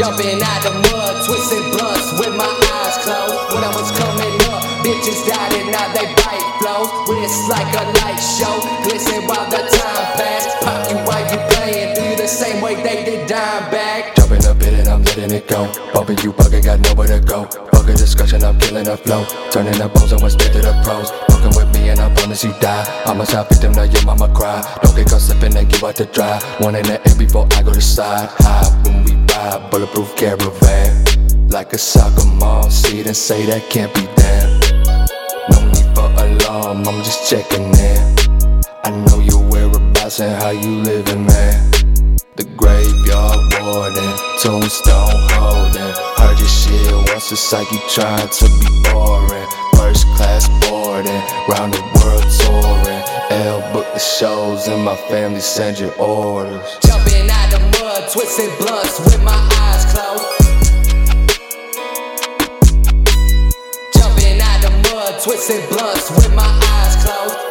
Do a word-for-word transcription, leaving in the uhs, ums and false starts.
Jumping out the mud, twisting blunts with my eyes closed. When I was coming up, bitches died and now they bite flows. Wrist like a light show, glisten while the time pass. Pop you while you playing, do you the same way they did dime back. Jumping up in it, I'm letting it go. Bumping you bugging, got nowhere to go. Fuck a discussion, I'm killing the flow. Turning the bones and went straight to the pros. Fucking with me and I promise you die. I'm a side victim, now your mama cry. Don't get caught slipping and give out to dry. One in the air before I go to side. High when we ride, bulletproof caravan. Like a soccer mom, see it and say that can't be done. No need for alarm, I'm just checking in. I know your whereabouts and how you living, man. The graveyard warden, tombstone holding. Heard your shit once, it's like you trying to be boring. First class boarding, round the world touring. L book the shows and my family send you orders. Jumping out the mud, twisting blunts with my eyes closed. Jumping out the mud, twisting blunts with my eyes closed.